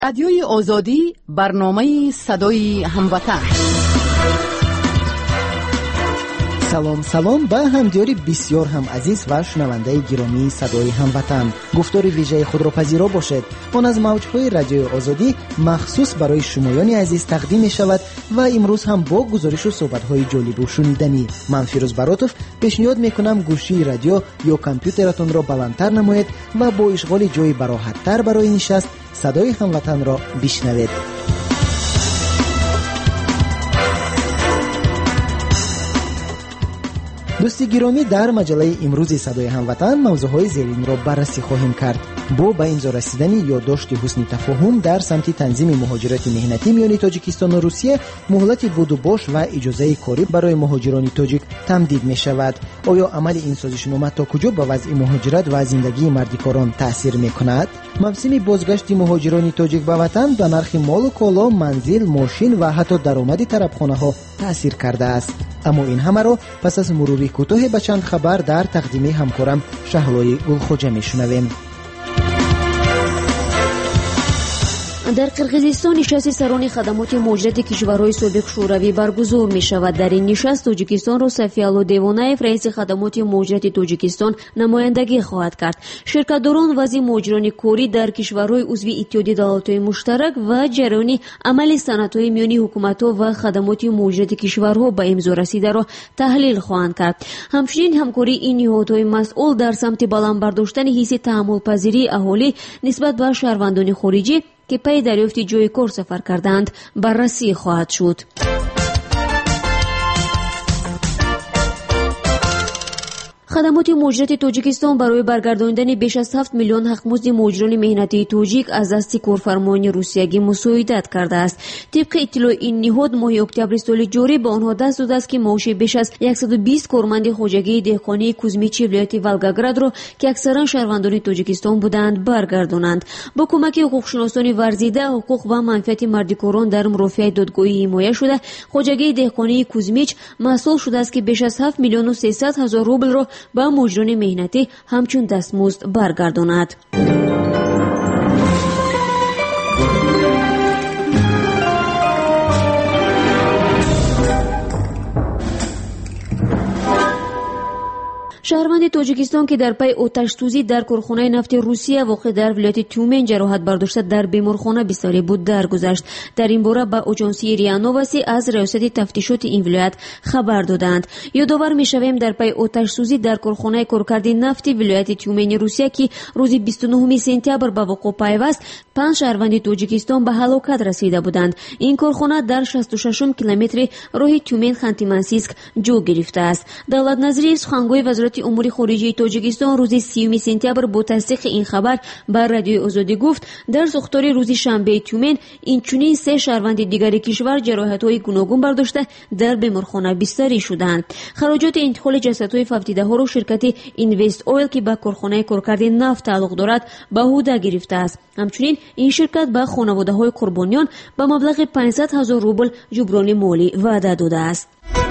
رادیوی آزادی، برنامه صدای هموطن. سلام به همدیاری بسیار هم عزیز و شنونده گرامی صدای هموطن. گفتار ویژه خود را پذیرا باشد. آن از موجهای رادیوی آزادی مخصوص برای شمایان عزیز تقدیم می شود و امروز هم با گزارش و صحبت‌های جالب و شنیدنی. من فیروز براتوف پیشنهاد میکنم گوشی رادیو یا کامپیوترتون را بلندتر نمایید و با اشغال جای براحت‌تر برای نشست صدای هموطن را بشنوید. دوستی گرامی، در مجله امروز صدای هموطن موضوعهای زیرین را بررسی خواهیم کرد. با به امضا رسیدن یادداشت حسن تفاهم در سمت تنظیم مهاجرت مهنتی میان تاجیکستان و روسیه، مهلت بود و باش و اجازه کاری برای مهاجران تاجیک تمدید می شود. آیا عمل این سازشنامه تا کجا به وضع مهاجرت و زندگی مردکاران تاثیر می کند؟ موسم بازگشت مهاجران تاجیک به وطن به نرخ مال و کالا، منزل، ماشین و حتی درآمد طرفخانه ها تاثیر کرده است. اما این همه را پس از مروری کوتاه به چند خبر در تقدیم همکارم شهلای گلخوجه میشنویم. در قرقیزستان نشست سران خدمات مهاجرت کشورهای سابق شوروی برگزار می شود. در این نشست تاجیکستان را سفیالو دیوانایف رئیس خدمات مهاجرت تاجیکستان نمایندگی خواهد کرد. شرکت‌داران وضع مهاجران کاری در کشورهای عضو اتحادیه دولت‌های مشترک و جریان عمل صنعت‌های میانی حکومت‌ها و خدمات مهاجرت کشورها به امضا رسیده را تحلیل خواهند کرد. همچنین همکاری این نهادهای مسئول در سمت بلند برداشتن حس تحمل‌پذیری اهالی نسبت به شهروندان خارجی که پی دریافت جای کار سفر کردند بررسی خواهد شد. خدمات مهاجرت تاجیکستان برای برگرداندن بیش از 7 میلیون حقمزد مهاجران مهنتی تاجیک از دست کارفرمایان روسیه‌ای مساعدت کرده است. طبق اطلاع این نهاد ماه اکتبر سال جاری به آنها دست داده است که معاش بیش از 120 کارمند خواجگی دهقانی کوزمیچی ولایت ولگاگراد را که اکثرا شهروندان تاجیکستان بودند برگردانند. با کمک حقوقشناسان ورزیده حقوق و منفعت مردکاران در مرافع دادگاهی حمایت شده، خواجگی دهقانی کوزمیچ مسئول شده است که بیش از 7 میلیون و 300 هزار روبل را با مهاجران مهنتی همچون دستمزد برگرداند. شهروند تاجیکستان که در پی آتش سوزی در کارخانه نفت روسیه واقع در ولایت تیومن جراحت برداشته در بیمارخانه بستری بود درگذشت. در این باره به آژانسی ریا نووسی از ریاست تفتیشات این ولایت خبر دادند. یادآور می‌شویم در پی آتش سوزی در کارخانه کارکرد نفت ولایت تیومن روسیه که روز 29 سپتامبر به وقوع پیوست، 5 شهروند تاجیکستان به هلاکت رسیده بودند. این کارخانه در 66 کیلومتر راه تیومن خانتی-منسیسک جا گرفته است. دولت نظری سخنگوی وزارت امور خارجه تاجیکستان روز 30 سپتامبر با تصدیق این خبر بر رادیوی آزادی گفت در ساختار روز شنبه تیومن اینچنین 3 شهروند دیگر کشور جراحت‌های گوناگون برداشته در بیمارخانه بستری شدند. خراجات انتقال جسدهای فوتیده ها را شرکت اینوست اویل که به کارخانه کارکرد نفت تعلق دارد به عهده گرفته است. همچنین این شرکت به خانواده‌های قربانیان به مبلغ 500 هزار روبل جبران مالی وعده داده است.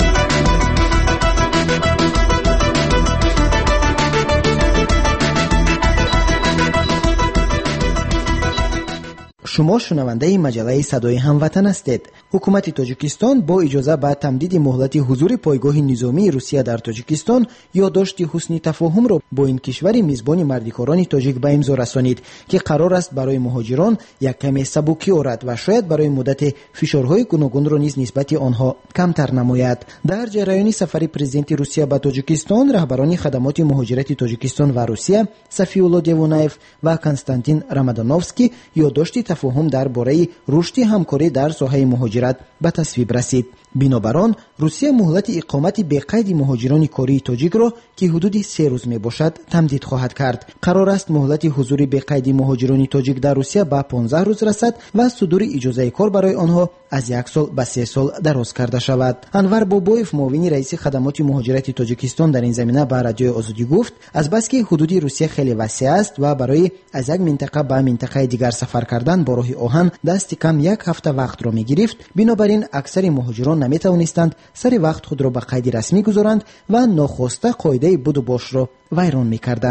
شما شنونده مجله صدای هموطن هستید. حکومت تاجیکستان با اجازه به تمدید مهلت حضور پایگاه نظامی روسیه در تاجیکستان یادداشت حسن تفاهم را با این کشور میزبان مردکاران تاجیک به امضا رسانید که قرار است برای مهاجران یک کمی سبکی آورد و شاید برای مدت فشارهای گوناگون را نیز نسبت آنها کمتر نماید. در جریان سفر پرزیدنت روسیه به تاجیکستان، رهبران خدمات مهاجرت تاجیکستان و روسیه سفیولو دیوانایف و کنستانتین رامادانوفسکی یادداشت تفاهم درباره رشد همکاری در ساحه مهاجرت به تصویب رسید. بنابر آن روسیه مهلت اقامت بقید مهاجران کاری تاجیک را که حدود 3 روز می باشد تمدید خواهد کرد. قرار است مهلت حضور بقید مهاجران تاجیک در روسیه به 15 روز رسد و صدور اجازه کار برای آنها از 1 سال به 3 سال دراز کرده شود. انور بابویف معاون رئیس خدمات مهاجرت تاجیکستان در این زمینه به رادیوی آزادی گفت از بس که حدود روسیه خیلی وسیع است و برای از یک منطقه به منطقه دیگر سفر کردن با راه آهن دست کم 1 هفته وقت را می گرفت، بنابراین اکثر مهاجران نمی توانستند سر وقت خود را به قید رسمی گذارند و ناخواسته قاعده بود و باش را ویران می کردند.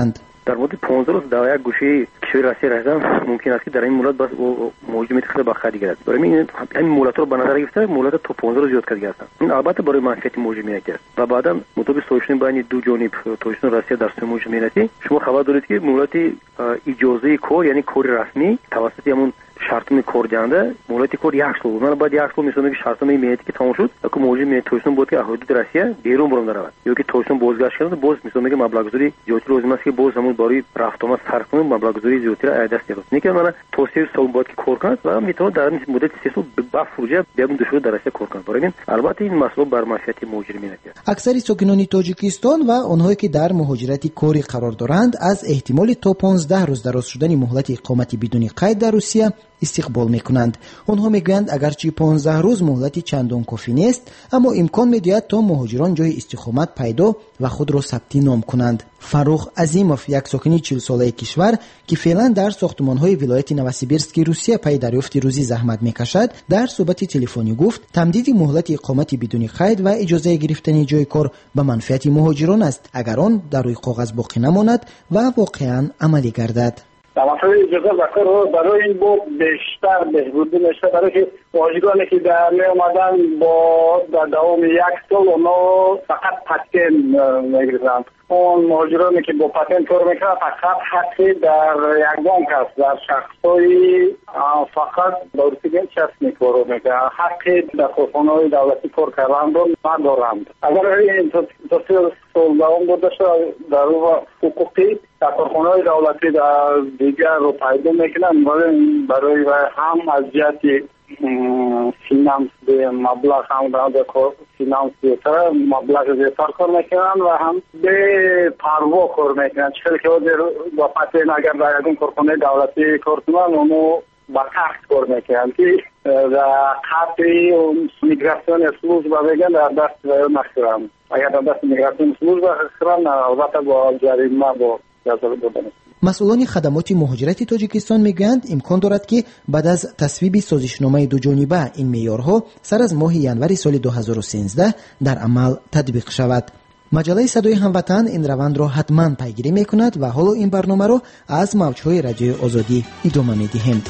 در مدت 15 روز در یک گوشه کشور روسیه رفتم، ممکن است که در این مولات بس موجود خیلی بخدی گرفت. برای این مولات رو به نظر گرفته مولات تا 15 روز زیاد کرد گرفتن. این البته برای منفعت موجود میاد و بعدا مطابق سوشن بین دو جانب توشن روسیه در سه موجود میاد. شما خبر دارید که مولات اجازه کار یعنی کار رسمی توسط همون شرطم کار جنده مولات کار یک سال بود. من بعد یک سال میشونم که شرطم میاد که تمام شد که موجود میاد توشن بود که حدود روسیه بیرون برام داره یا که توشن بازگشت کنه باز میشونم که مبلغ گذاری زیادی لازم است که باز همون برای رفت آمد صرف کنم مبلغ گذاری زیادی را دست بیارم. نیکه من توصیه سال بعد که کار کنم و میتونه در مدت 3 سال با فروجه بیام دشور در روسیه کار کنم. برای این البته این مسئله بر منفعت مهاجر میاد. اکثر ساکنان تاجیکستان و آنهایی که در مهاجرت کاری قرار دارند از احتمال تا 15 روز دراز شدن مهلت اقامت بدون قید در روسیه استقبال میکنند. آنها میگویند اگرچه 15 روز مهلت چندان کافی نیست، اما امکان میدهد تا مهاجران جای استقامت پیدا و خود را ثبتی نام کنند. فروخ عظیموف، یک ساکن 40 ساله کشور که فعلا در ساختمان‌های ولایت نوسیبیرسک روسیه پای دریافت روزی زحمت میکشد، در صحبت تلفنی گفت تمدید مهلت اقامت بدون قید و اجازه گرفتن جای کار به منفعت مهاجران است اگر آن در روی کاغذ باقی نماند و واقعا عملی گردد. مسئله اجازه و کار برای این بود بیشتر بهبود میشه، برای که مهاجرانی که در می آمدن با در دوام یک سال اونا فقط پاتن میگیرند. اون مهاجرانی که با پاتن کار میکنند فقط حقی در یک بانک است، در شخصی فقط دورتیگن چسمی کار میکنند، حقی در کارخانه‌های دولتی کار کردن رو ندارند. اگر این تصویر سال دوام بوده شد در حقوقی در کارخانه‌های دولتی در دیگر رو پیدا میکنند، برای هم از جهت فینانس به مبلغ هم در فینانس بیتر مبلغ بیتر کار میکنند و هم به پروا کار میکنند. چون که با پاتن اگر در یک کارخانه دولتی کار کنند اونو با تخت کار میکنند که در خطی میگراسیون سلوژبا بگن در دست نخیرند. اگر در دست میگراسیون سلوژبا خیرند البته با جریمه با جزا بودن. مسئولان خدمات مهاجرت تاجیکستان میگویند امکان دارد که بعد از تصویب سازشنامه دو جانبه این معیارها سر از ماه ینور سال 2013 در عمل تطبیق شود. مجله صدای هموطن این روند را حتما پیگیری میکند و حالا این برنامه را از موجهای رادیو آزادی ادامه میدهیم.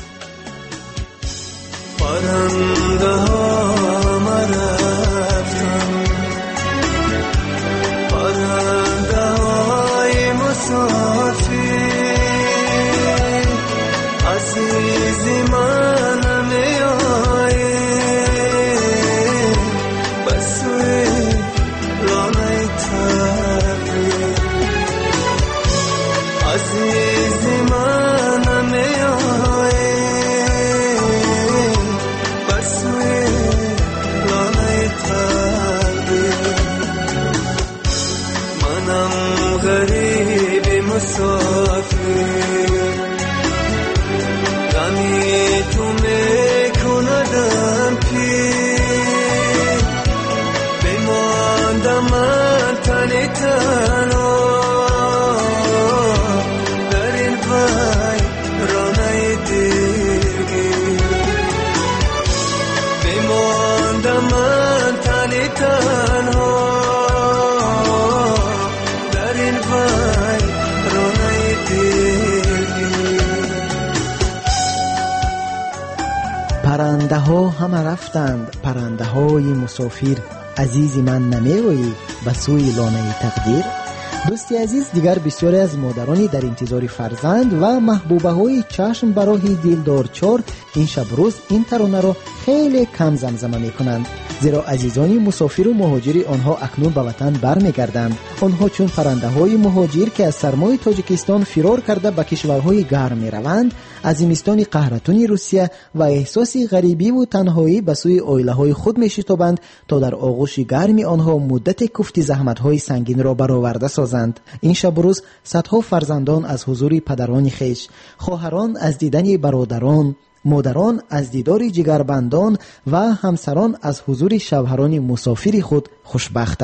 پرنده ها همه رفتند، پرنده های مسافر، عزیزی من نمی‌آیی به سوی لانه تقدیر. دوستی عزیز، دیگر بسیاری از مادرانی در انتظار فرزند و محبوبه های چشم برای دلدارچار این شب روز این ترانه را خیلی کم زمزمه می کنند، زیرا عزیزانی مسافر و مهاجری آنها اکنون به وطن برمیگردند. آنها چون پرنده های مهاجر که از سرمای تاجیکستان فرار کرده به کشورهای گرم می روند، از زمستان قهرتون روسیه و احساس غریبی و تنهایی به سوی عائله های خود می شتابند تا در آغوش گرمی آنها مدت کوفت زحمت های سنگین را برآورده سازند. این شب روز صدها فرزندان از حضور پدران خیش، خواهران از دیدن برادران، مادران از دیدار جگربندان و همسران از حضور شوهران مسافر خود خوشبختند.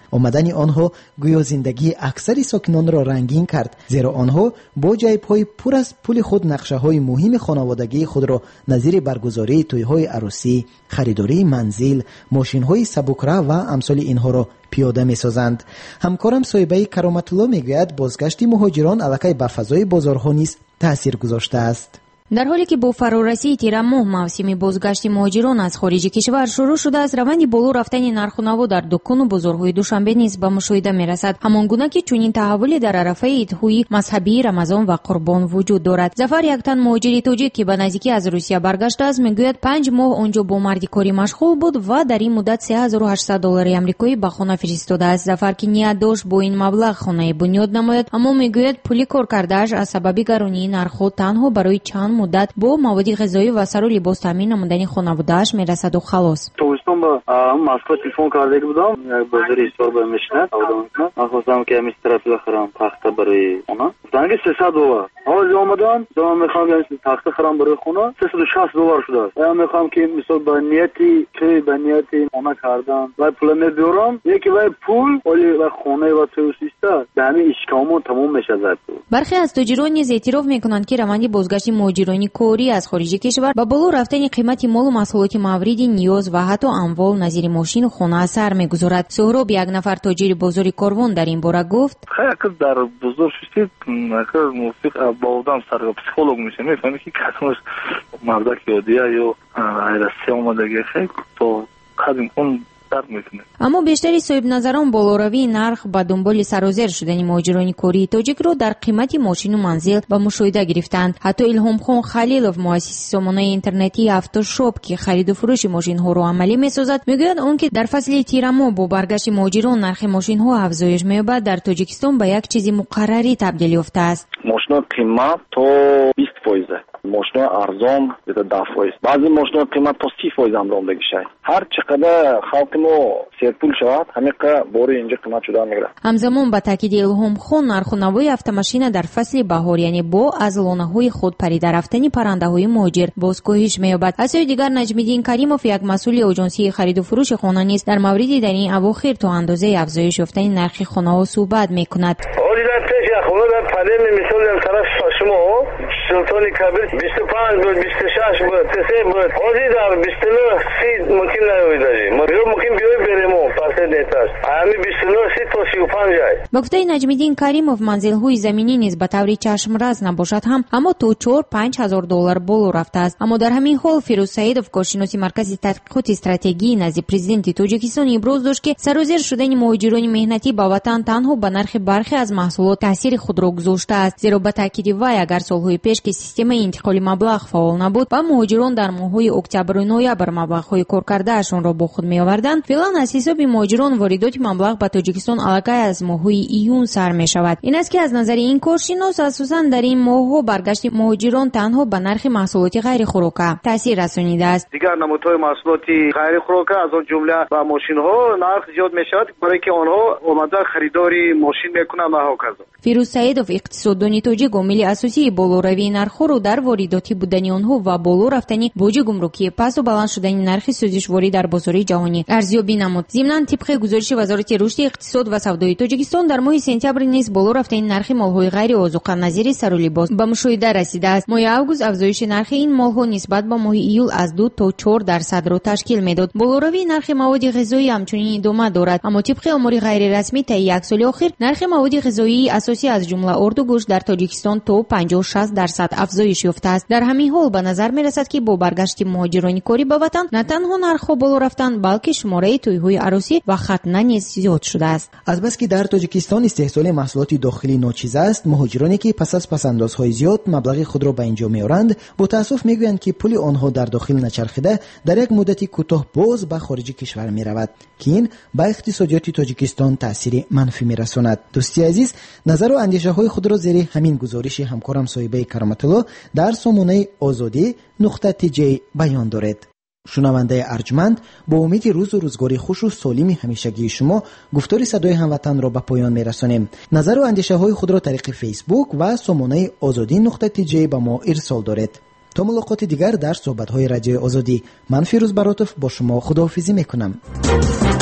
آمدن آنها گویا زندگی اکثر ساکنان را رنگین کرد، زیرا آنها با جیب‌های پر از پول خود نقشه‌های مهم خانوادگی خود را نظیر برگزاری توی‌های عروسی، خریداری منزل، ماشین‌های سبک‌رو و امثال اینها را پیاده می‌سازند. همکارم صاحبه کرامت الله میگوید بازگشت مهاجران الکی به فضای بازارها نیز تأثیر گذاشته است. در حالی که با فرارسی تیر ماه موسم بازگشت مهاجران از خارج کشور شروع شده است، روند بالا رفتن نرخ و نوا در دکان و بازارهای دوشنبه نیز به مشاهده می‌رسد. همانگونه که چنین تحولی در عرفه عیدهای مذهبی رمضان و قربان وجود دارد. ظفر، یک تن مهاجر تاجیک که به نزدیکی از روسیه برگشته است، میگوید 5 ماه آنجا با مردکاری مشغول بود و در این مدت $3800 آمریکایی به خانه فرستاده است. ظفر که نیت داشت با این مبلغ خانه بنیاد نماید، اما میگوید پولی کار کرده‌اش از سبب گرانی نرخ تنها برای چند مدت با مواد غذایی و سر و لباس تامین نمودن خانواده‌اش میرسد و خلاص. توستون با مسکو تلفن کرده بودم، یک بازاری استور به میشنه آدم من خواستم که همین طرف بخرم تخته برای اونا. گفتن که $300. حالا اومدن دارم میخوام که تخته خرم برای خونه $360 شده است. من میخوام که مثلا با نیتی که به نیتی اونا کردم و پول میبرم، یکی و پول ولی و خونه و توسیسته به همین اشکامون تمام میشه زد. برخی از تاجران نیز اعتراف میکنند که روند بازگشت مهاجران کاری از خارج کشور با بالا رفتن قیمت مال و محصولات مورد نیاز و حتی اموال نظیر ماشین و خانه اثر میگذارد. سهراب، یک نفر تاجر بازار کاروان، در این باره گفت: خیلی در بازار شدید اگر موفق با آدم سر پسیکولوگ میشه میفهمی که کسانش مردک یادیه یا ایرسی آمدگی خیلی تو قدیم کن درد میکنه. اما بیشتری صاحب نظران بالاروی نرخ با دنبال سرازیر شدن مهاجران کاری تاجیک را در قیمت ماشین و منزل به مشاهده گرفتند. حتی الهام خان خلیلوف، مؤسس سامانه اینترنتی افتاشاپ که خرید و فروش ماشین ها را عملی میسازد، میگوید اون که در فصل تیر ماه با برگشت مهاجران نرخ ماشین ها افزایش می‌یابد، در تاجیکستان به یک چیز مقرری تبدیل یافته است. ماشین قیمت تا 20%، ماشین ارزان تا 10%، بعضی ماشین قیمت تا 30% هم رانندگی شه. هر چقدر خلق ما سرپول شود همین بار اینجا قیمت شده میگیره. همزمان با تاکید الهام خان، نرخ و نوای автомاشین در فصل بهار یعنی با از لانه‌های خود پریده رفتن پرنده‌های مهاجر باز کاهش می‌یابد. از سوی دیگر نجم‌الدین کریموف، یک مسئول آژانسی خرید و فروش خانه نیز در مورد در این اواخر تا اندازه افزایش یافتن نرخ خانه‌ها صحبت می‌کند. پدر مثال در طرف شما سلطان کبیر 25 بود، 26 بود، 3 بود، حاضی در 29 30 ممکن نمیداری ما ممکن بیای بریم پس نیست همین 29 30 تا 35 جای. با گفته نجم‌الدین کریموف، منزل‌های زمینی نیز به طور چشم‌رس نباشد هم اما تا $4,000-5,000 بالا رفته است. اما در همین حال فیروز سعیدوف، کارشناس مرکز تحقیقات استراتژی نزد پرزیدنت تاجیکستان، ابراز داشت که سرازیر شدن مهاجران مهنتی به وطن تنها به نرخ برخی از محصولات تاثیر خود را گذاشته است، زیرا به تاکید وی اگر سال‌های پیش که سیستم انتقال مبلغ فعال نبود و مهاجران در ماه‌های اکتبر و نوامبر مبلغ‌های کار کرده‌شان را با خود می‌آوردند، فعلا از حساب مهاجران واردات مبلغ به تاجیکستان الکی از ماه‌های ایون سر می‌شود. این است که از نظر این کارشناس اساساً در این ماه‌ها برگشت مهاجران تنها به نرخ محصولات غیر خوراکه تاثیر رسانیده است. دیگر نمودهای محصولات غیر خوراکه از آن جمله و ماشین‌ها نرخ زیاد می‌شود برای که آنها آمده خریداری ماشین می‌کنند و هکذا. فیروز سعیدوف، اقتصاددان تاجیک، عامل اساسی بالاروی نرخ‌ها را در وارداتی بودن آنها و بالا رفتن بوج گمرکی پس و بلند شدن نرخ سوزشواری در بازار جهانی ارزیابی نمود. ضمناً طبق گزارش وزارت رشد اقتصاد و سودای تاجیکستان در ماه سپتامبر نیز بالا رفتن نرخ مال‌های غیر آذوقه نظیر سر و لباس به مشاهده رسیده است. ماه آگوست افزایش نرخ این مال‌ها نسبت به ماه ایول از 2 تا 4% را تشکیل می‌داد. بالاروی نرخ مواد غذایی همچنین ادامه دارد، اما طبق آمار غیر رسمی تا یک سال اخیر نرخ مواد غذایی اساسی از جمله آرد و گوشت در تاجیکستان تا 50-60% افزایش یافته است. در همین حال به نظر می‌رسد که با برگشت مهاجران کاری به وطن نه تنها نرخ‌ها بالا رفتند بلکه شماره توی‌های عروسی و ختنه نیز زیاد شده است. از بس که در تاجیکستان استحصال محصولات داخلی ناچیز است، مهاجرانی که پس از پس‌اندازهای زیاد مبلغ خود را به اینجا می‌آورند با تأسف می‌گویند که پول آنها در داخل نچرخیده در یک مدتی کوتاه باز به خارج کشور می‌رود که این به اقتصادیات تاجیکستان تأثیر منفی می‌رساند. دوستی عزیز، نظر و اندیشه‌های خود را زیر همین گزارش همکارم صاحبه کرامت الله در سامانه آزادی .tj بیان دارد. شنونده ارجمند، با امید روز و روزگار خوش و سالم همیشگی شما گفتار صدای هموطن را به پایان می‌رسانیم. نظر و اندیشه های خود را طریق فیسبوک و سامانه آزادی .tj به ما ارسال دارید. تا ملاقات دیگر در صحبت های رادیو آزادی، من فیروز براتوف با شما خداحافظی میکنم.